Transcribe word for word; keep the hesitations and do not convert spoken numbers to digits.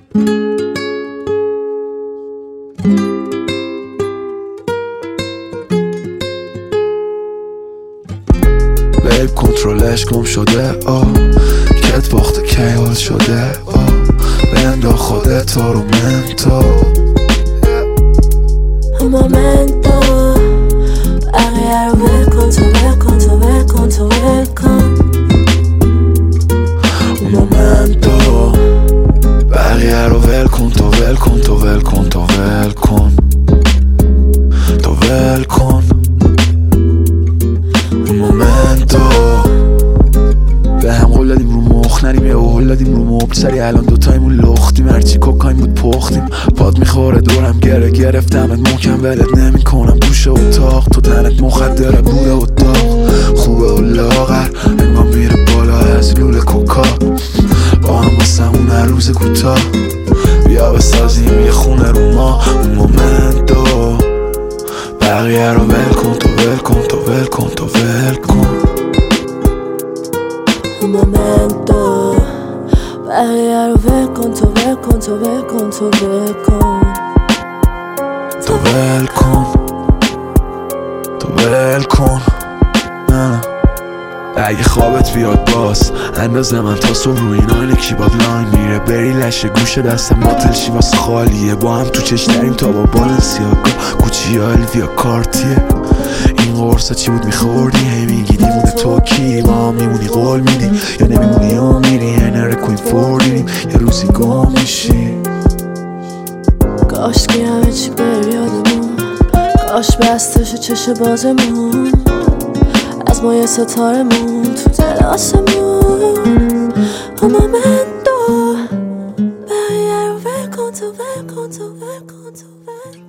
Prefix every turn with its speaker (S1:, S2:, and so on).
S1: بیب کنترلش گم شده آه کت باخته کیال شده آه بندا خودت رو منتو
S2: مومنتو بقیه رو ول کن تو ول کن تو ول کن تو ول کن
S1: مومنتو بقیه رو ول کن تو ول کن تو ول کن تو ول کن تو ول کن مومنتو به هم قول دادیم رو مخ نریم یه قول دادیم رو مبل سری الان دوتایمون لختیم هرچی کوکاین بود پختیم پاد میخوره دورم گره گرفتمت محکم ولت نمی کنم گوشه اتاق تو تنت مخدره بوده اتاق خوبه و لاغر انگام میره بالا از لول کوکا با هم واسه اون هر روز کوتاه بیا بسازیم یه خونه رو ما اون مومنتو بقیه رو ول کن تو ول کن تو ول کن تو ول کن
S2: مومنتو بقیه رو ول کن تو ول کن تو ول کن تو ول کن
S1: تو ول کن تو ول کن نه اگه خوابت بیاد باز اندازه من تا صبح رو این آینه کیباد لاین میره بری لشه گوش دستم باطل شی واسه خالیه با هم تو چش داریم تا با بالنسیاگا کوچی ها الویا کارتیه این قرصه چی بود میخوردی هی میگی دیوونه تو کی با هم میمونی قول میدی یا نمیمونی یا میری یه نره کوین فوردیم یه روزی گم میشی
S2: کاش که همه چی بر یادمون کاش بستش چش بازمون از ما یه ستارمون تو دل آسمون مومنتو بقیه رو ول کن تو ول کن تو ول کن تو ول